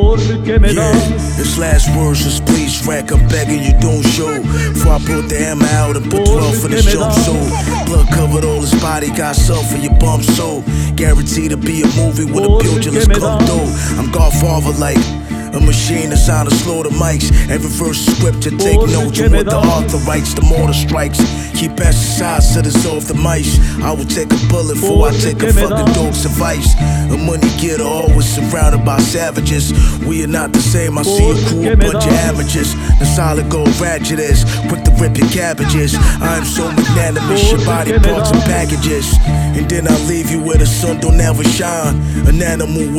porque me das. This last words was please rack, I'm begging you don't show. Before I brought the hammer out and put 12 in his jump soul. Blood covered all his body, got self for your bum soul. Guaranteed to be a movie with a pugilist come through. I'm Godfather like a machine that's out to slow the mics. Every verse is scripture, take notes on what the author writes. The mortar strikes, keep pesticides to dissolve the mice. I will take a bullet before I take a fucking dog's advice. A money getter always surrounded by savages. We are not the same, I see a crew, a bunch of amateurs. The solid gold ratchet is quick to rip your cabbages. I am so magnanimous, your body parts and packages. And then I leave you where the sun don't ever shine. An animal